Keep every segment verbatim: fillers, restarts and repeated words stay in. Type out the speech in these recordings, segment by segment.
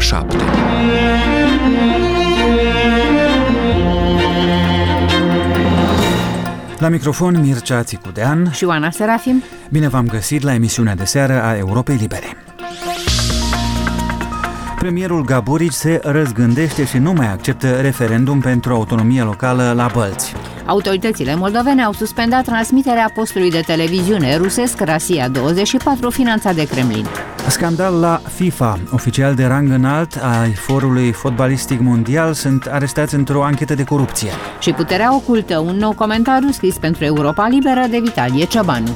șapte. La microfon Mircea Țicudean și Oana Serafim. Bine v-am găsit la emisiunea de seară a Europei Libere. Premierul Gaburici se răzgândește și nu mai acceptă referendum pentru autonomie locală la Bălți. Autoritățile moldovene au suspendat transmiterea postului de televiziune rusesc Rasia douăzeci și patru finanțat de Kremlin. Scandal la FIFA. Oficiali de rang înalt ai Forului Fotbalistic Mondial sunt arestați într-o anchetă de corupție. Și puterea ocultă, un nou comentariu scris pentru Europa Liberă de Vitalie Ciobanu.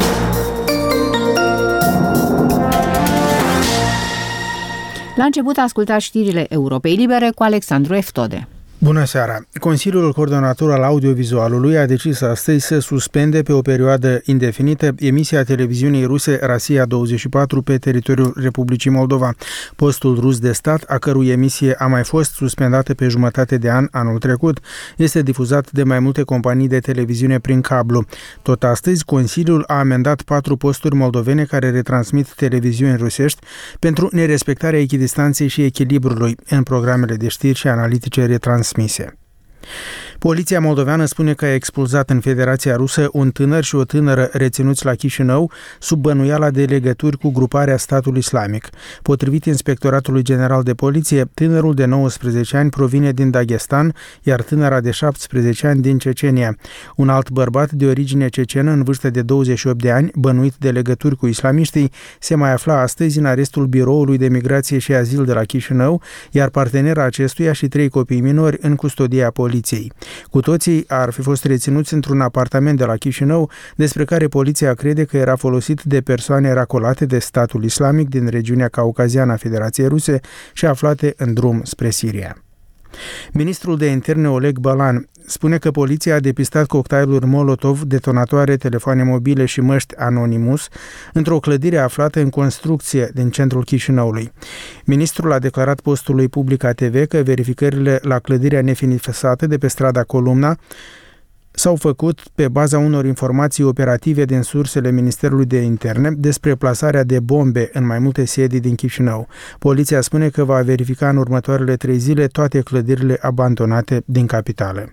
La început ascultați știrile Europei Libere cu Alexandru Eftode. Bună seara! Consiliul Coordonator al Audiovizualului a decis astăzi să suspende pe o perioadă indefinită emisia televiziunii ruse Rasia douăzeci și patru pe teritoriul Republicii Moldova. Postul rus de stat, a cărui emisie a mai fost suspendată pe jumătate de an anul trecut, este difuzat de mai multe companii de televiziune prin cablu. Tot astăzi, Consiliul a amendat patru posturi moldovene care retransmit televiziuni rusești pentru nerespectarea echidistanței și echilibrului în programele de știri și analitice retransmise. Poliția moldoveană spune că a expulzat în Federația Rusă un tânăr și o tânără reținuți la Chișinău sub bănuiala de legături cu gruparea Statul Islamic. Potrivit Inspectoratului General de Poliție, tânărul de nouăsprezece ani provine din Dagestan, iar tânăra de șaptesprezece ani din Cecenia. Un alt bărbat de origine cecenă în vârstă de douăzeci și opt de ani, bănuit de legături cu islamiștii, se mai afla astăzi în arestul Biroului de Migrație și Azil de la Chișinău, iar partenera acestuia și trei copii minori în custodia poliției. Cu toții ar fi fost reținuți într-un apartament de la Chișinău, despre care poliția crede că era folosit de persoane racolate de Statul Islamic din regiunea caucaziană a Federației Ruse și aflate în drum spre Siria. Ministrul de Interne Oleg Balan spune că poliția a depistat cocktailuri Molotov, detonatoare, telefoane mobile și măști Anonymous într-o clădire aflată în construcție din centrul Chișinăului. Ministrul a declarat postului Public A T V că verificările la clădirea nefinisată de pe strada Columna s-au făcut pe baza unor informații operative din sursele Ministerului de Interne despre plasarea de bombe în mai multe sedii din Chișinău. Poliția spune că va verifica în următoarele trei zile toate clădirile abandonate din capitală.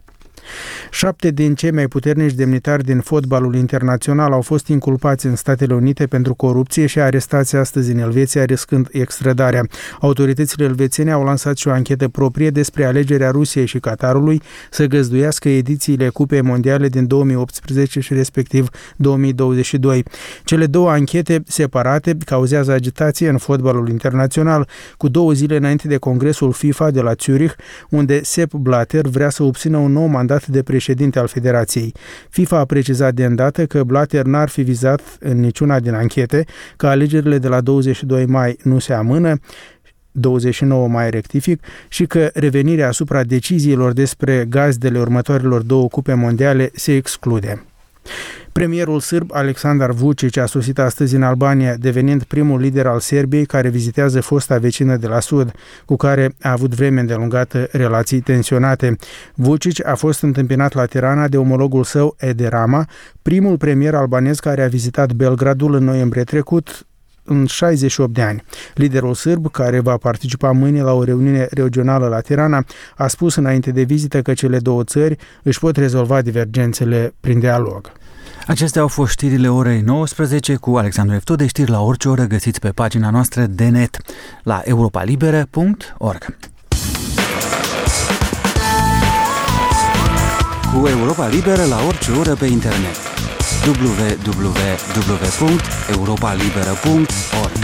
Șapte din cei mai puternici demnitari din fotbalul internațional au fost inculpați în Statele Unite pentru corupție și arestați astăzi în Elveția, riscând extradarea. Autoritățile elvețiene au lansat și o anchetă proprie despre alegerea Rusiei și Qatarului să găzduiască edițiile Cupei Mondiale din două mii optsprezece și respectiv două mii douăzeci și doi. Cele două anchete separate cauzează agitație în fotbalul internațional, cu două zile înainte de Congresul FIFA de la Zurich, unde Sepp Blatter vrea să obțină un nou mandat de președinte al Federației. FIFA a precizat de îndată că Blatter n-ar fi vizat în niciuna din anchete, că alegerile de la douăzeci și doi mai nu se amână, douăzeci și nouă mai rectific, și că revenirea asupra deciziilor despre gazdele următoarelor două cupe mondiale se exclude. Premierul sârb Aleksandar Vučić a sosit astăzi în Albania, devenind primul lider al Serbiei care vizitează fosta vecină de la sud, cu care a avut vreme îndelungată relații tensionate. Vučić a fost întâmpinat la Tirana de omologul său Edi Rama, primul premier albanez care a vizitat Belgradul în noiembrie trecut, în șaizeci și opt de ani. Liderul sârb, care va participa mâine la o reuniune regională la Tirana, a spus înainte de vizită că cele două țări își pot rezolva divergențele prin dialog. Acestea au fost știrile orei nouăsprezece cu Alexandru Eftode. Știri la orice oră găsiți pe pagina noastră de net la europa liberă punct org. Cu Europa Liberă la orice oră pe internet. w w w punct europa liberă punct org.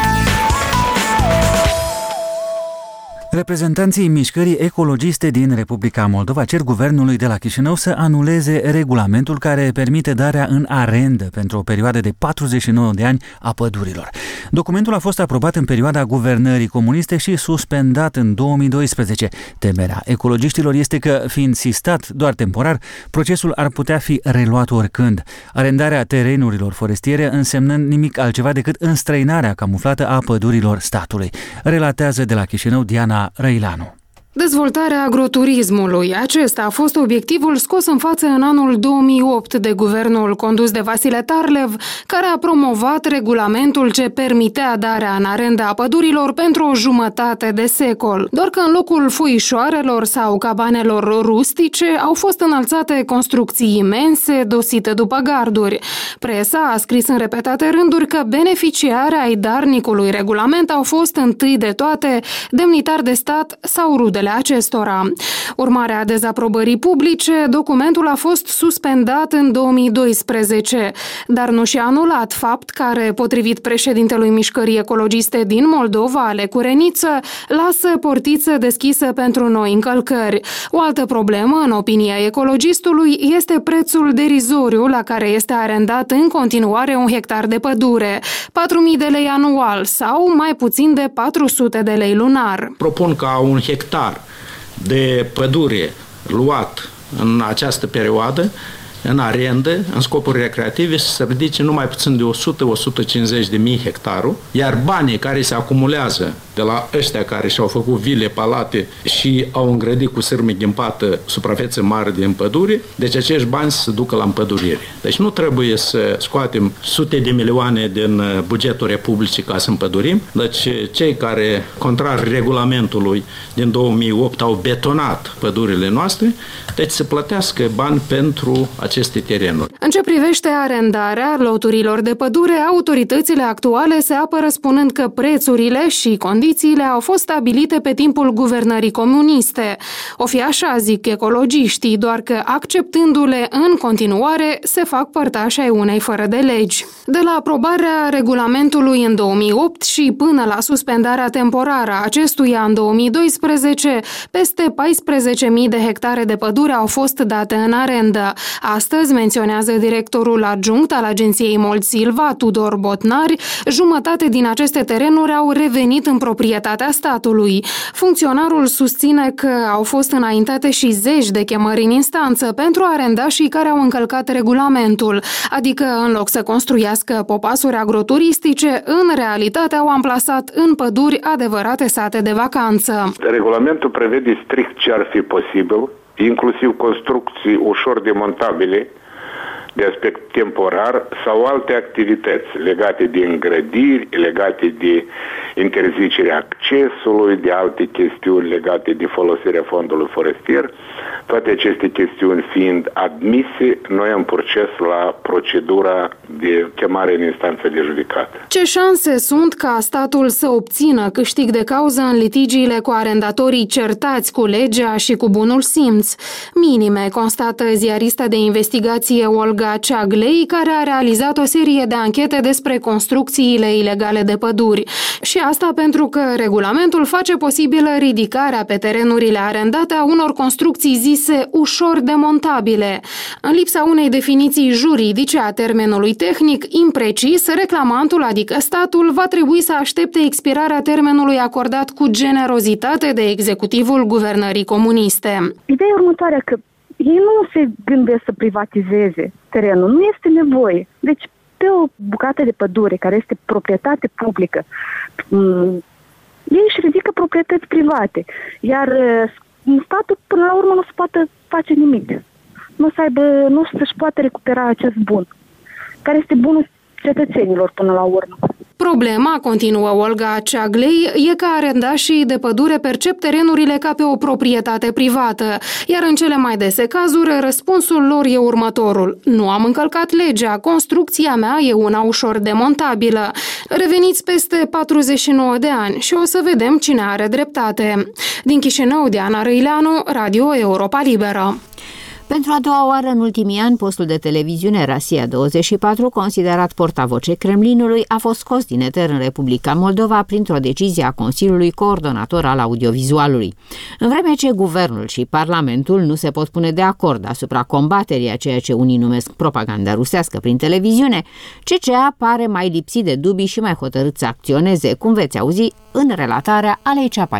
Reprezentanții mișcării ecologiste din Republica Moldova cer guvernului de la Chișinău să anuleze regulamentul care permite darea în arendă pentru o perioadă de patruzeci și nouă de ani a pădurilor. Documentul a fost aprobat în perioada guvernării comuniste și suspendat în două mii doisprezece. Temerea ecologiștilor este că, fiind sistat doar temporar, procesul ar putea fi reluat oricând. Arendarea terenurilor forestiere însemnând nimic altceva decât înstrăinarea camuflată a pădurilor statului, relatează de la Chișinău Diana Răilanu. Dezvoltarea agroturismului. Acesta a fost obiectivul scos în față în anul două mii opt de guvernul condus de Vasile Tarlev, care a promovat regulamentul ce permitea darea în arendă a pădurilor pentru o jumătate de secol. Doar că în locul foișoarelor sau cabanelor rustice au fost înălțate construcții imense, dosite după garduri. Presa a scris în repetate rânduri că beneficiarii ai darnicului regulament au fost întâi de toate demnitari de stat sau rudele acestora. Urmare a dezaprobării publice, documentul a fost suspendat în două mii doisprezece, dar nu și anulat, fapt care, potrivit președintelui Mișcării Ecologiste din Moldova, Ale Cureniță, lasă portiță deschisă pentru noi încălcări. O altă problemă, în opinia ecologistului, este prețul derizoriu la care este arendat în continuare un hectar de pădure, patru mii de lei anual sau mai puțin de patru sute de lei lunar. Propun ca un hectar de pădure luat în această perioadă, în arendă, în scopuri recreative, să se ridice numai puțin de o sută - o sută cincizeci de mii hectarul, iar banii care se acumulează de la ăștia care și-au făcut vile, palate și au îngrădit cu sârmă ghimpată suprafețe mari din pădure, deci acești bani să se ducă la împădurire. Deci nu trebuie să scoatem sute de milioane din bugetul Republicii ca să împădurim, deci cei care, contrar regulamentului din două mii opt, au betonat pădurile noastre, deci să plătească bani pentru aceste terenuri. În ce privește arendarea loturilor de pădure, autoritățile actuale se apără spunând că prețurile și condițiile au fost stabilite pe timpul guvernării comuniste. O fi așa, zic ecologiștii, doar că acceptându-le în continuare se fac părtași ai unei fără de legi. De la aprobarea regulamentului în două mii opt și până la suspendarea temporară a acestuia în două mii doisprezece, peste paisprezece mii de hectare de pădure au fost date în arendă. Astăzi, menționează directorul adjunct al agenției Mold-Silva, Tudor Botnari, jumătate din aceste terenuri au revenit în proprietatea statului. Funcționarul susține că au fost înaintate și zeci de chemări în instanță pentru arendașii care au încălcat regulamentul, adică în loc să construiască popasuri agroturistice, în realitate au amplasat în păduri adevărate sate de vacanță. Regulamentul prevede strict ce ar fi posibil, inclusiv construcții ușor demontabile de aspect temporar sau alte activități legate de îngrădiri, legate de interzicerea accesului, de alte chestiuni legate de folosirea fondului forestier. Toate aceste chestiuni fiind admise, noi am proces la procedura de chemare în instanță de judecată. Ce șanse sunt ca statul să obțină câștig de cauză în litigiile cu arendatorii certați cu legea și cu bunul simț? Minime, constată ziarista de investigație Olga Ceaglei, care a realizat o serie de anchete despre construcțiile ilegale de păduri. Și asta pentru că regulamentul face posibilă ridicarea pe terenurile arendate a unor construcții zise ușor demontabile. În lipsa unei definiții juridice a termenului tehnic imprecis, reclamantul, adică statul, va trebui să aștepte expirarea termenului acordat cu generozitate de executivul guvernării comuniste. Ideea următoare că ei nu se gândesc să privatizeze terenul, nu este nevoie. Deci, pe o bucată de pădure care este proprietate publică, ei își ridică proprietăți private, iar statul până la urmă nu se poate face nimic. Nu să aibă, nu să-și poate recupera acest bun, care este bunul cetățenilor până la urmă. Problema, continuă Olga Ceaglei, e că arendașii de pădure percep terenurile ca pe o proprietate privată, iar în cele mai dese cazuri, răspunsul lor e următorul. Nu am încălcat legea, construcția mea e una ușor demontabilă. Reveniți peste patruzeci și nouă de ani și o să vedem cine are dreptate. Din Chișinău, Diana Răileanu, Radio Europa Liberă. Pentru a doua oară în ultimii ani, postul de televiziune Rasia douăzeci și patru, considerat portavoce Kremlinului, a fost scos din eter în Republica Moldova printr-o decizie a Consiliului Coordonator al Audiovizualului. În vreme ce guvernul și Parlamentul nu se pot pune de acord asupra combaterii a ceea ce unii numesc propaganda rusească prin televiziune, C C A pare mai lipsit de dubii și mai hotărât să acționeze, cum veți auzi în relatarea Alei Ceapai.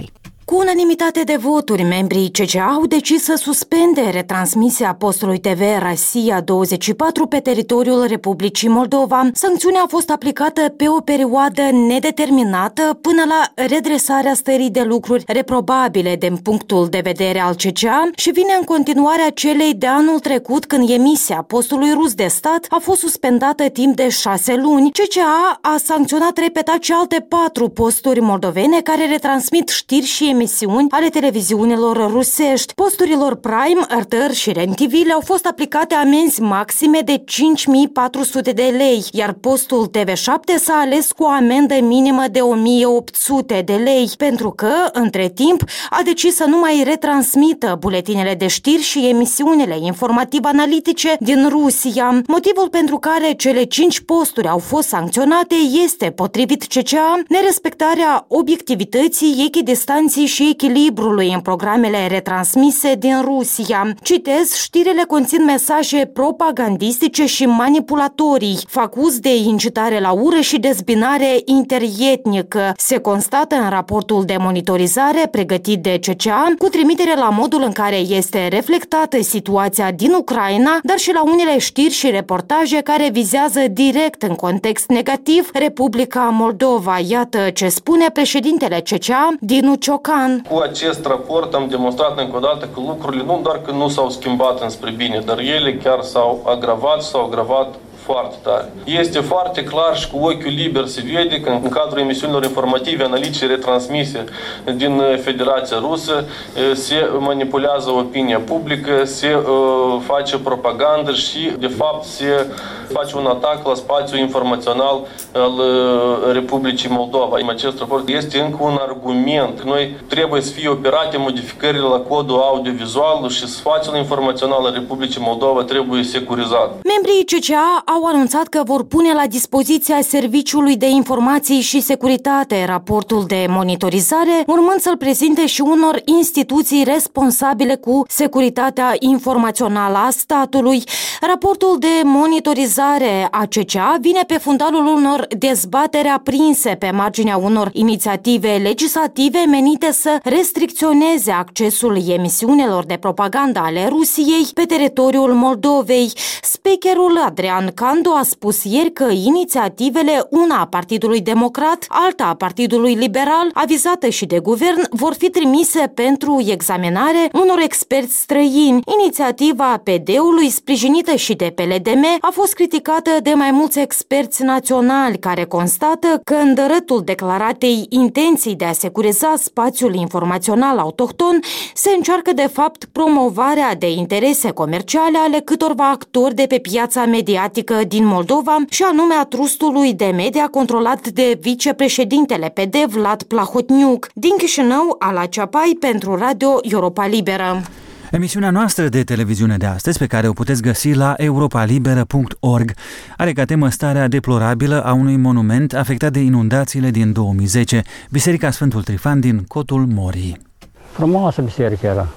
Cu unanimitate de voturi, membrii C C A au decis să suspende retransmisia postului T V Rosia douăzeci și patru pe teritoriul Republicii Moldova. Sancțiunea a fost aplicată pe o perioadă nedeterminată până la redresarea stării de lucruri reprobabile din punctul de vedere al C C A și vine în continuarea celei de anul trecut, când emisia postului rus de stat a fost suspendată timp de șase luni. C C A a sancționat repetat și alte patru posturi moldovene care retransmit știri și emisiuni ale televiziunilor rusești. Posturilor Prime, R T R și R E N T V le-au fost aplicate amenzi maxime de cinci mii patru sute de lei, iar postul T V șapte s-a ales cu o amendă minimă de o mie opt sute de lei, pentru că, între timp, a decis să nu mai retransmită buletinele de știri și emisiunile informativ-analitice din Rusia. Motivul pentru care cele cinci posturi au fost sancționate este, potrivit C C A, nerespectarea obiectivității, echidistanței și echilibrului în programele retransmise din Rusia. Citez, știrile conțin mesaje propagandistice și manipulatorii, fac uz de incitare la ură și dezbinare interietnică. Se constată în raportul de monitorizare pregătit de C C A, cu trimitere la modul în care este reflectată situația din Ucraina, dar și la unele știri și reportaje care vizează direct în context negativ Republica Moldova. Iată ce spune președintele C C A, Dinu Ciocan. Cu acest raport am demonstrat încă o dată că lucrurile nu doar că nu s-au schimbat înspre bine, dar ele chiar s-au agravat, s-au agravat foarte tare. Este foarte clar și cu ochiul liber se vede că în cadrul emisiunilor informative, analitice, retransmise din Federația Rusă se manipulează opinia publică, se uh, face propagandă și de fapt se face un atac la spațiul informațional al uh, Republicii Moldova. Acest raport este încă un argument. Noi trebuie să fie operate modificările la codul audiovizual și spațiul informațional al Republicii Moldova trebuie securizat. Membrii C C A au anunțat că vor pune la dispoziția Serviciului de Informații și Securitate raportul de monitorizare, urmând să-l prezinte și unor instituții responsabile cu securitatea informațională a statului. Raportul de monitorizare a C C A vine pe fundalul unor dezbateri aprinse pe marginea unor inițiative legislative menite să restricționeze accesul emisiunilor de propagandă ale Rusiei pe teritoriul Moldovei. Speakerul Adrian Candu a spus ieri că inițiativele, una a Partidului Democrat, alta a Partidului Liberal, avizată și de guvern, vor fi trimise pentru examinare unor experți străini. Inițiativa P D-ului, sprijinită și de P L D M, a fost criticată de mai mulți experți naționali care constată că în dărătul declaratei intenții de a securiza spațiul informațional autohton se încearcă de fapt promovarea de interese comerciale ale câtorva actori de pe piața mediatică din Moldova, și anume a trustului de media controlat de vicepreședintele P D, Vlad Plahotniuc. Din Chișinău, Ala Ceapai pentru Radio Europa Liberă. Emisiunea noastră de televiziune de astăzi, pe care o puteți găsi la europa liberă punct org, are ca temă starea deplorabilă a unui monument afectat de inundațiile din două mii zece, Biserica Sfântul Trifan din Cotul Morii. Frumoasă biserică era.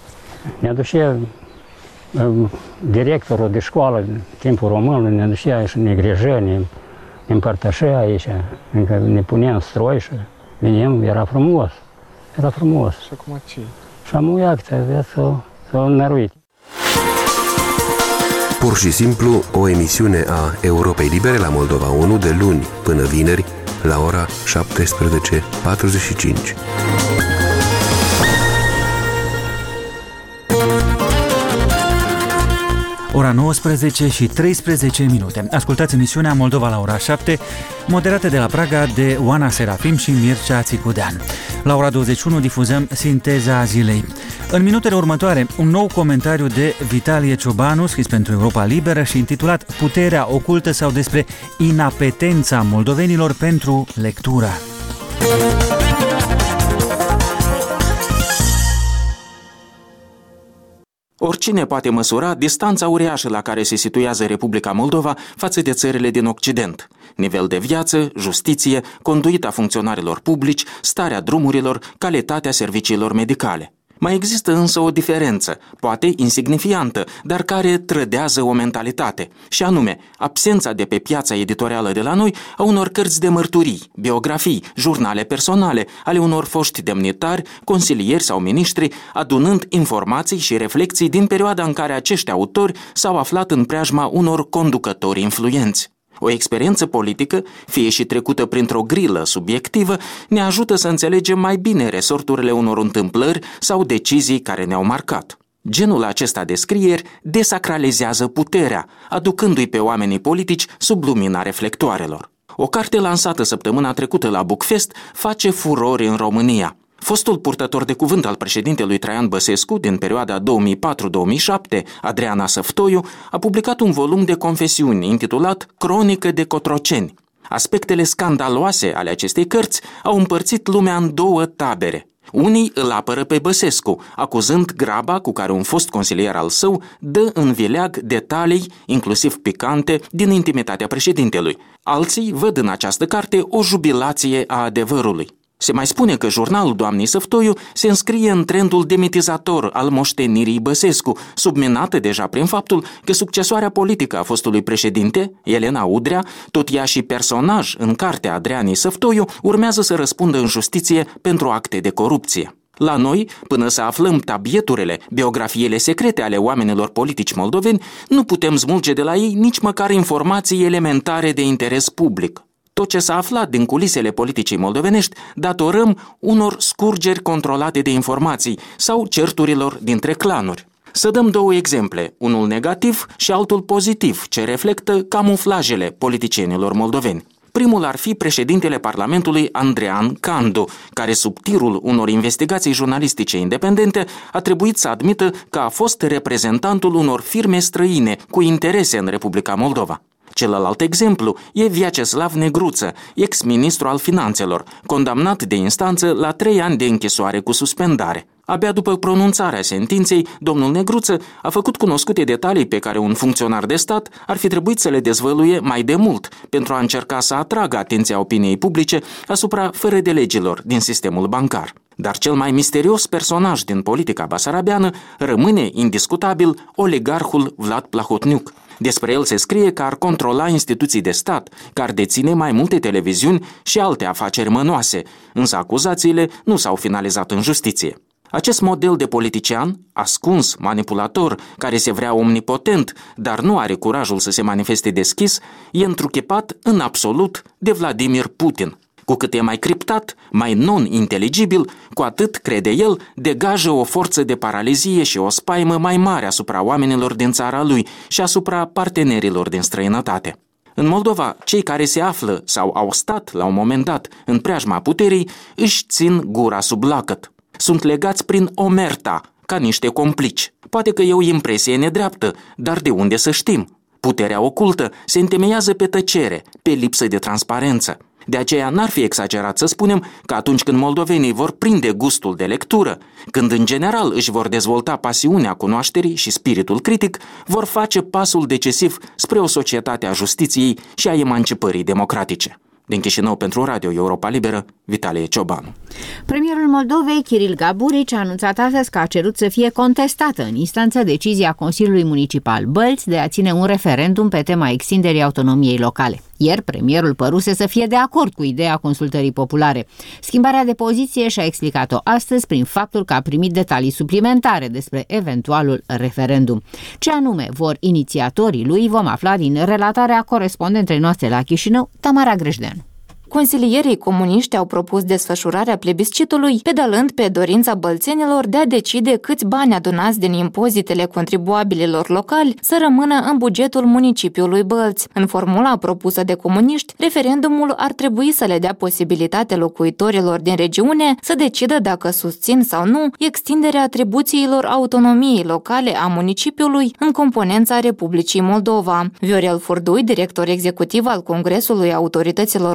Ne aducea directorul de școală în timpul român, ne aducea și ne grijea, ne, ne împărtășea aici, încă ne punea în stroi și veneam, era frumos, era frumos. Și acum ce? Și am uitat că avea să o înăruit. Pur și simplu, o emisiune a Europei Libere la Moldova unu de luni până vineri la ora șaptesprezece patruzeci și cinci. Ora nouăsprezece și treisprezece minute. Ascultați emisiunea Moldova la ora șapte, moderată de la Praga de Oana Serafim și Mircea Țicudean. La ora douăzeci și unu difuzăm Sinteza zilei. În minutele următoare, un nou comentariu de Vitalie Ciobanu, scris pentru Europa Liberă și intitulat Puterea ocultă sau despre inapetența moldovenilor pentru lectură. Oricine poate măsura distanța uriașă la care se situează Republica Moldova față de țările din Occident. Nivel de viață, justiție, conduita funcționarilor publici, starea drumurilor, calitatea serviciilor medicale. Mai există însă o diferență, poate insignifiantă, dar care trădează o mentalitate, și anume absența de pe piața editorială de la noi a unor cărți de mărturii, biografii, jurnale personale ale unor foști demnitari, consilieri sau miniștri, adunând informații și reflexii din perioada în care acești autori s-au aflat în preajma unor conducători influenți. O experiență politică, fie și trecută printr-o grilă subiectivă, ne ajută să înțelegem mai bine resorturile unor întâmplări sau decizii care ne-au marcat. Genul acesta de scrieri desacralizează puterea, aducându-i pe oamenii politici sub lumina reflectoarelor. O carte lansată săptămâna trecută la Bookfest face furori în România. Fostul purtător de cuvânt al președintelui Traian Băsescu din perioada două mii patru două mii șapte, Adriana Săftoiu, a publicat un volum de confesiuni intitulat Cronică de Cotroceni. Aspectele scandaloase ale acestei cărți au împărțit lumea în două tabere. Unii îl apără pe Băsescu, acuzând graba cu care un fost consilier al său dă în vileag detalii, inclusiv picante, din intimitatea președintelui. Alții văd în această carte o jubilație a adevărului. Se mai spune că jurnalul doamnei Săftoiu se înscrie în trendul demitizator al moștenirii Băsescu, subminată deja prin faptul că succesoarea politică a fostului președinte, Elena Udrea, tot ea și personaj în cartea Adrianei Săftoiu, urmează să răspundă în justiție pentru acte de corupție. La noi, până să aflăm tabieturile, biografiile secrete ale oamenilor politici moldoveni, nu putem smulge de la ei nici măcar informații elementare de interes public. Tot ce s-a aflat din culisele politicii moldovenești datorăm unor scurgeri controlate de informații sau certurilor dintre clanuri. Să dăm două exemple, unul negativ și altul pozitiv, ce reflectă camuflajele politicienilor moldoveni. Primul ar fi președintele Parlamentului Andrean Candu, care sub tirul unor investigații jurnalistice independente a trebuit să admită că a fost reprezentantul unor firme străine cu interese în Republica Moldova. Celălalt exemplu e Vyacheslav Negruță, ex-ministru al finanțelor, condamnat de instanță la trei ani de închisoare cu suspendare. Abia după pronunțarea sentinței, domnul Negruță a făcut cunoscute detalii pe care un funcționar de stat ar fi trebuit să le dezvăluie mai de mult, pentru a încerca să atragă atenția opiniei publice asupra fără de legilor din sistemul bancar. Dar cel mai misterios personaj din politica basarabeană rămâne indiscutabil oligarhul Vlad Plahotniuc. Despre el se scrie că ar controla instituții de stat, că ar deține mai multe televiziuni și alte afaceri mănoase, însă acuzațiile nu s-au finalizat în justiție. Acest model de politician, ascuns, manipulator, care se vrea omnipotent, dar nu are curajul să se manifeste deschis, e întruchipat în absolut de Vladimir Putin. Cu cât e mai criptat, mai non-inteligibil, cu atât, crede el, degajă o forță de paralizie și o spaimă mai mare asupra oamenilor din țara lui și asupra partenerilor din străinătate. În Moldova, cei care se află sau au stat la un moment dat în preajma puterii își țin gura sub lacăt. Sunt legați prin omerta, ca niște complici. Poate că e o impresie nedreaptă, dar de unde să știm? Puterea ocultă se întemeiază pe tăcere, pe lipsă de transparență. De aceea n-ar fi exagerat să spunem că atunci când moldovenii vor prinde gustul de lectură, când în general își vor dezvolta pasiunea cunoașterii și spiritul critic, vor face pasul decisiv spre o societate a justiției și a emancipării democratice. Din Chișinău pentru Radio Europa Liberă, Vitalie Ciobanu. Premierul Moldovei, Kiril Gaburici, a anunțat astăzi că a cerut să fie contestată în instanță decizia Consiliului Municipal Bălți de a ține un referendum pe tema extinderii autonomiei locale. Ieri, premierul păruse să fie de acord cu ideea consultării populare. Schimbarea de poziție și-a explicat-o astăzi prin faptul că a primit detalii suplimentare despre eventualul referendum. Ce anume vor inițiatorii lui vom afla din relatarea corespondentei noastre la Chișinău, Tamara Grejdeanu. Consilierii comuniști au propus desfășurarea plebiscitului, pedalând pe dorința bălțenilor de a decide câți bani adunați din impozitele contribuabililor locali să rămână în bugetul municipiului Bălți. În formula propusă de comuniști, referendumul ar trebui să le dea posibilitate locuitorilor din regiune să decidă dacă susțin sau nu extinderea atribuțiilor autonomiei locale a municipiului în componența Republicii Moldova. Viorel Furdui, director executiv al Congresului Autorităților Locale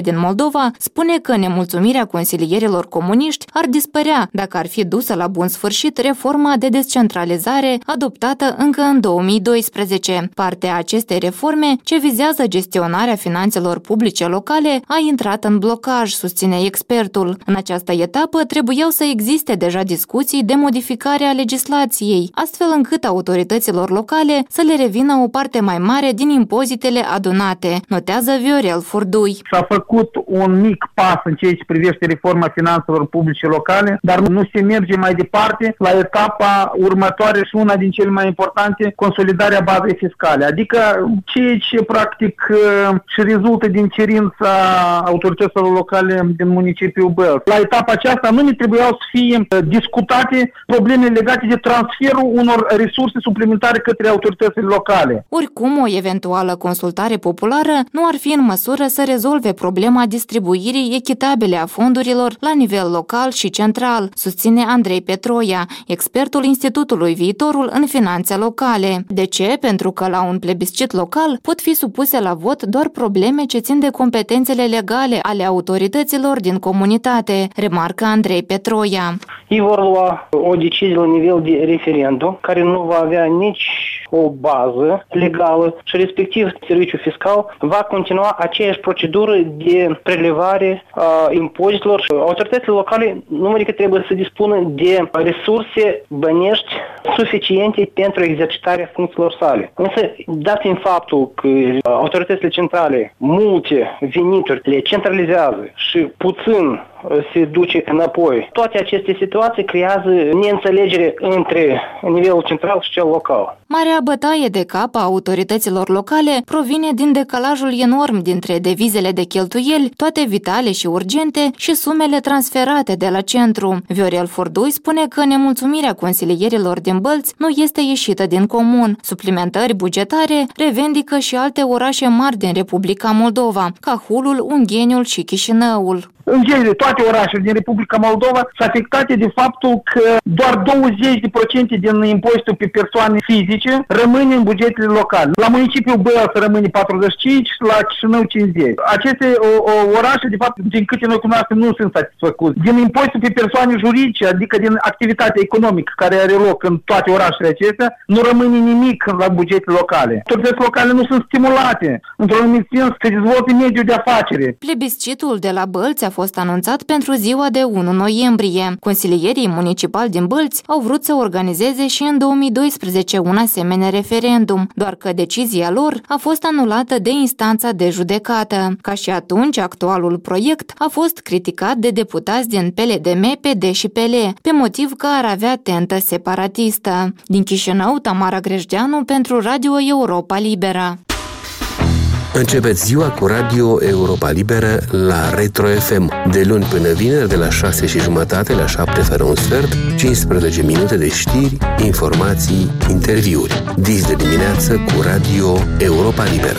din Moldova spune că nemulțumirea consilierilor comuniști ar dispărea dacă ar fi dusă la bun sfârșit reforma de descentralizare adoptată încă în două mii doisprezece. Partea acestei reforme, ce vizează gestionarea finanțelor publice locale, a intrat în blocaj, susține expertul. În această etapă trebuiau să existe deja discuții de modificare a legislației, astfel încât autorităților locale să le revină o parte mai mare din impozitele adunate, notează Viorel Furdui. S-a făcut un mic pas în ceea ce privește reforma finanțelor publice locale, dar nu se merge mai departe la etapa următoare și una din cele mai importante, consolidarea bazei fiscale, adică ceea ce practic și rezultă din cerința autorităților locale din municipiul Bălți. La etapa aceasta nu ne trebuiau să fie discutate probleme legate de transferul unor resurse suplimentare către autoritățile locale. Oricum, o eventuală consultare populară nu ar fi în măsură să rezolve problema distribuirii echitabile a fondurilor la nivel local și central, susține Andrei Petroia, expertul Institutului Viitorul în finanțe locale. De ce? Pentru că la un plebiscit local pot fi supuse la vot doar probleme ce țin de competențele legale ale autorităților din comunitate, remarcă Andrei Petroia. Ei vor lua o decizie la nivel de referendum, care nu va avea nici o bază legală și respectiv serviciul fiscal va continua aceeași procedură de prelevare a impozitelor. Autoritățile locale numai decât trebuie să dispună de resurse bănești suficiente pentru exercitarea funcțiilor sale. Însă, dat fiind faptul că autoritățile centrale multe venituri le centralizează și puțin se duce înapoi, toate aceste situații creează neînțelegere între nivelul central și cel local. Marea bătaie de cap a autorităților locale provine din decalajul enorm dintre devizele de cheltuieli, toate vitale și urgente, și sumele transferate de la centru. Viorel Furdui spune că nemulțumirea consilierilor din Bălți nu este ieșită din comun. Suplimentări bugetare revendică și alte orașe mari din Republica Moldova, ca Hulul, Ungheniul și Chișinăul. În genere, toate orașele din Republica Moldova sunt afectate de faptul că doar douăzeci la sută din impozitul pe persoane fizice rămâne în bugetele locale. La municipiul Bălți rămâne patruzeci și cinci, la Chișinău cincizeci. Aceste o, o, orașe, de fapt, din câte noi cunoaștem, nu sunt satisfăcute. Din impozitul pe persoane juridice, adică din activitatea economică care are loc în toate orașele acestea, nu rămâne nimic la bugetele locale. Autoritățile locale nu sunt stimulate, într-un anumit sens, să dezvolte mediul de afacere. Plebiscitul de la Bălți a fost anunțat pentru ziua de unu noiembrie. Consilierii municipali din Bălți au vrut să organizeze și în două mii doisprezece un asemenea referendum, doar că decizia lor a fost anulată de instanța de judecată. Ca și atunci, actualul proiect a fost criticat de deputați din P L D M, P D și P L, pe motiv că ar avea tentă separatistă. Din Chișinău, Tamara Grejdeanu pentru Radio Europa Liberă. Începeți ziua cu Radio Europa Liberă la Retro F M, de luni până vineri, de la șase și jumătate la șapte fără un sfert, cincisprezece minute de știri, informații, interviuri. Dis de dimineață cu Radio Europa Liberă.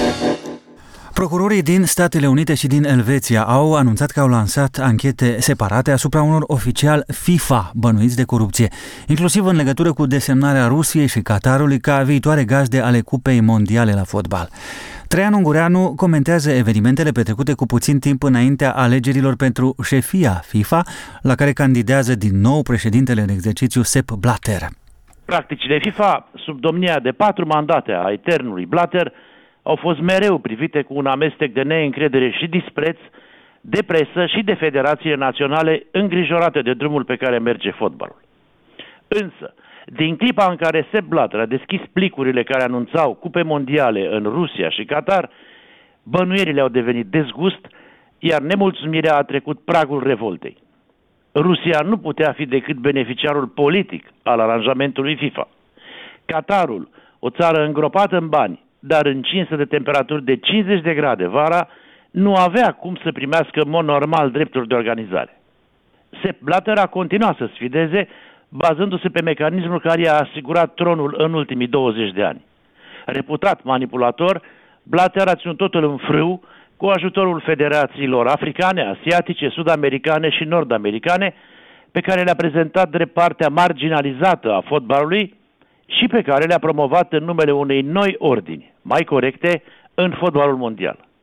Procurorii din Statele Unite și din Elveția au anunțat că au lansat anchete separate asupra unor oficiali FIFA bănuiți de corupție, inclusiv în legătură cu desemnarea Rusiei și Qatarului ca viitoare gazde ale Cupei Mondiale la fotbal. Traian Ungureanu comentează evenimentele petrecute cu puțin timp înaintea alegerilor pentru șefia FIFA, la care candidează din nou președintele în exercițiu Sepp Blatter. Practicile FIFA, sub domnia de patru mandate a eternului Blatter, au fost mereu privite cu un amestec de neîncredere și dispreț de presă și de federațiile naționale îngrijorate de drumul pe care merge fotbalul. Însă, din clipa în care Sepp Blatter a deschis plicurile care anunțau cupe mondiale în Rusia și Qatar, bănuierile au devenit dezgust, iar nemulțumirea a trecut pragul revoltei. Rusia nu putea fi decât beneficiarul politic al aranjamentului FIFA. Qatarul, o țară îngropată în bani, dar încinsă de temperaturi de cincizeci de grade vara, nu avea cum să primească în mod normal drepturi de organizare. Sepp Blatter a continuat să sfideze, bazându-se pe mecanismul care i-a asigurat tronul în ultimii douăzeci de ani. Reputat manipulator, Blatter a ținut totul în frâu cu ajutorul federațiilor africane, asiatice, sud-americane și nord-americane, pe care le-a prezentat drept partea marginalizată a fotbalului și pe care le-a promovat în numele unei noi ordini, mai corecte, în fotbalul mondial.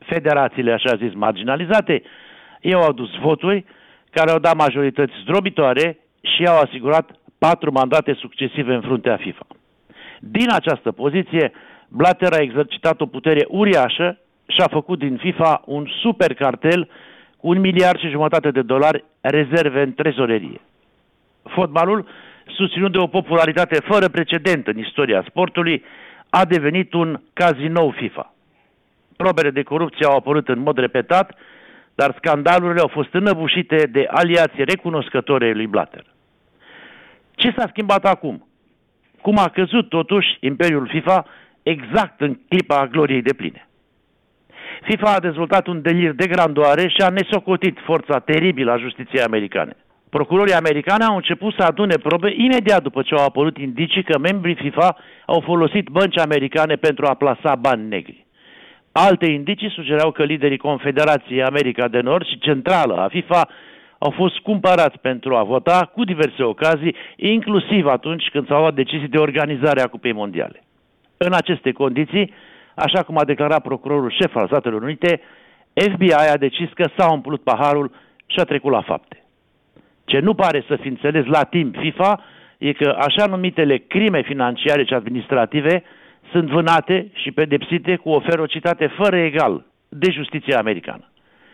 federațiile, așa zis, marginalizate, ei au adus voturi care au dat majorități zdrobitoare și au asigurat patru mandate succesive în fruntea FIFA. Din această poziție, Blatter a exercitat o putere uriașă și a făcut din FIFA un super cartel cu un miliard și jumătate de dolari rezerve în trezorerie. Fotbalul, susținut de o popularitate fără precedent în istoria sportului, a devenit un cazinou FIFA. Probele de corupție au apărut în mod repetat, dar scandalurile au fost înăbușite de aliații recunoscători ai lui Blatter. Ce s-a schimbat acum? Cum a căzut totuși imperiul FIFA exact în clipa gloriei depline? FIFA a dezvoltat un delir de grandoare și a nesocotit forța teribilă a justiției americane. Procurorii americani au început să adune probe imediat după ce au apărut indicii că membrii FIFA au folosit bănci americane pentru a plasa bani negri. Alte indicii sugerau că liderii Confederației America de Nord și Centrală a FIFA au fost cumpărați pentru a vota cu diverse ocazii, inclusiv atunci când s-au luat decizii de organizare a Cupei Mondiale. În aceste condiții, așa cum a declarat procurorul șef al Statelor Unite, F B I a decis că s-a umplut paharul și a trecut la fapte. Ce nu pare să fi înțeles la timp FIFA e că așa numitele crime financiare și administrative sunt vânate și pedepsite cu o ferocitate fără egal de justiția americană.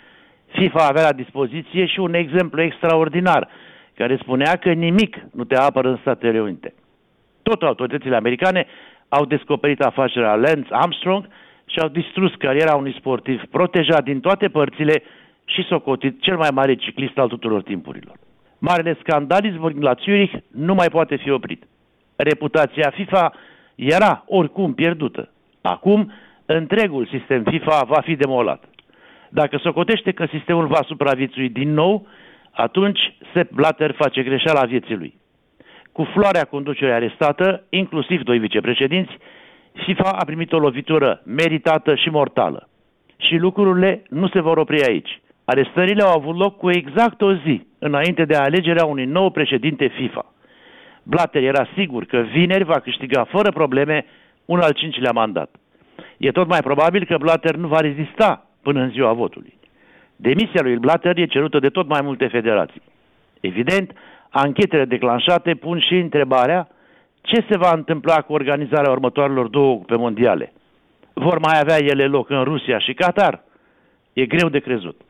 FIFA avea la dispoziție și un exemplu extraordinar care spunea că nimic nu te apără în Statele Unite. Tot autoritățile americane au descoperit afacerea Lance Armstrong și au distrus cariera unui sportiv protejat din toate părțile și socotit cel mai mare ciclist al tuturor timpurilor. Marele scandal izvorând la Zurich nu mai poate fi oprit. Reputația FIFA era oricum pierdută. Acum, întregul sistem FIFA va fi demolat. Dacă socotește că sistemul va supraviețui din nou, atunci Sepp Blatter face greșeala vieții lui. Cu floarea conducerii arestată, inclusiv doi vicepreședinți, FIFA a primit o lovitură meritată și mortală. Și lucrurile nu se vor opri aici. Arestările au avut loc cu exact o zi înainte de alegerea unui nou președinte FIFA. Blatter era sigur că vineri va câștiga fără probleme un al cincilea mandat. E tot mai probabil că Blatter nu va rezista până în ziua votului. Demisia lui Blatter e cerută de tot mai multe federații. Evident, anchetele declanșate pun și întrebarea ce se va întâmpla cu organizarea următoarelor două cupe mondiale. Vor mai avea ele loc în Rusia și Qatar? E greu de crezut.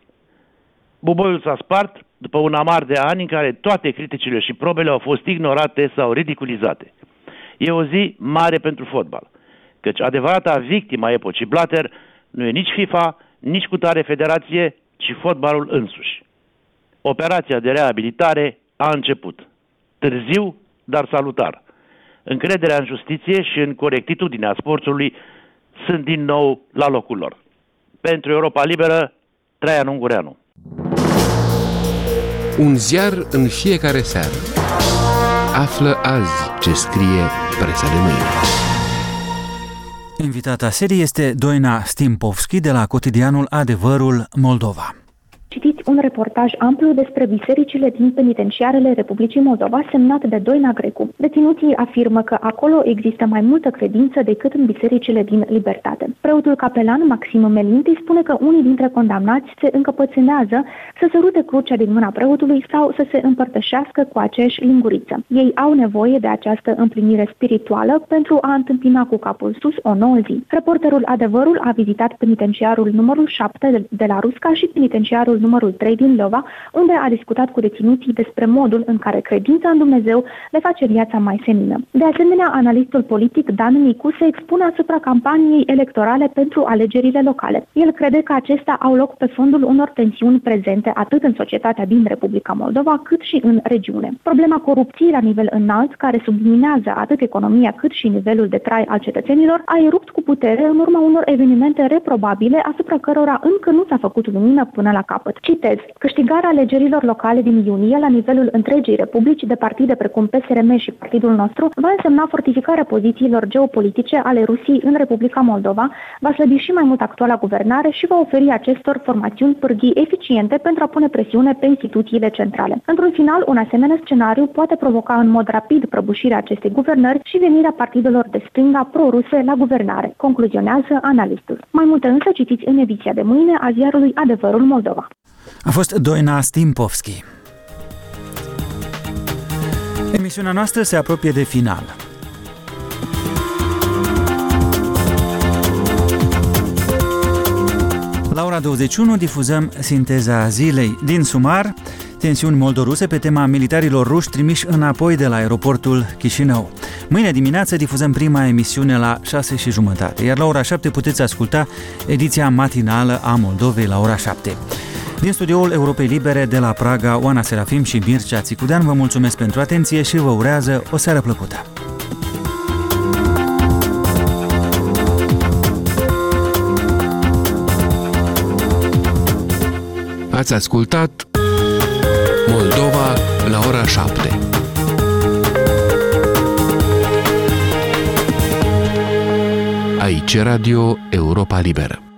Buboiul s-a spart după un amar de ani în care toate criticile și probele au fost ignorate sau ridiculizate. E o zi mare pentru fotbal, căci adevărata victima epocii Blatter nu e nici FIFA, nici cutare federație, ci fotbalul însuși. Operația de reabilitare a început. Târziu, dar salutar. Încrederea în justiție și în corectitudinea sportului sunt din nou la locul lor. Pentru Europa Liberă, Traian Ungureanu. Un ziar în fiecare seară. Află azi ce scrie presa de mâine. Invitata serii este Doina Stimpovski de la cotidianul Adevărul Moldova. Citiți un reportaj amplu despre bisericile din penitenciarele Republicii Moldova, semnat de Doina Grecu. Deținuții afirmă că acolo există mai multă credință decât în bisericile din Libertate. Preotul capelan Maxim Melinti spune că unii dintre condamnați se încăpățânează să sărute crucea din mâna preotului sau să se împărtășească cu aceeași linguriță. Ei au nevoie de această împlinire spirituală pentru a întâmpina cu capul sus o nouă zi. Reporterul Adevărul a vizitat penitenciarul numărul șapte de la Rusca și penitenciarul numărul trei din Lova, unde a discutat cu deținuții despre modul în care credința în Dumnezeu le face viața mai senină. De asemenea, analistul politic Dan Nicu se expune asupra campaniei electorale pentru alegerile locale. El crede că acestea au loc pe fondul unor tensiuni prezente atât în societatea din Republica Moldova, cât și în regiune. Problema corupției la nivel înalt, care subminează atât economia cât și nivelul de trai al cetățenilor, a erupt cu putere în urma unor evenimente reprobabile asupra cărora încă nu s-a făcut lumină până la capăt. capăt. Citez: câștigarea alegerilor locale din iunie la nivelul întregii republici de partide precum P S R M și partidul nostru va însemna fortificarea pozițiilor geopolitice ale Rusiei în Republica Moldova, va slăbi și mai mult actuala guvernare și va oferi acestor formațiuni pârghii eficiente pentru a pune presiune pe instituțiile centrale. Într-un final, un asemenea scenariu poate provoca în mod rapid prăbușirea acestei guvernări și venirea partidelor de stânga pro-ruse la guvernare, concluzionează analistul. Mai multe însă citiți în ediția de mâine a ziarului Adevărul Moldova. A fost Doina Stimpovski. Emisiunea noastră se apropie de final. La ora douăzeci și unu difuzăm Sinteza zilei. Din Sumar, tensiuni moldoruse pe tema militarilor ruși trimiși înapoi de la aeroportul Chișinău. Mâine dimineață difuzăm prima emisiune la șase și jumătate, iar la ora șapte puteți asculta ediția matinală a Moldovei la ora șapte. Din studioul Europei Libere de la Praga, Oana Serafim și Mircea Țicudean vă mulțumesc pentru atenție și vă urează o seară plăcută. Ați ascultat Moldova la ora șapte. Aici Radio Europa Liberă.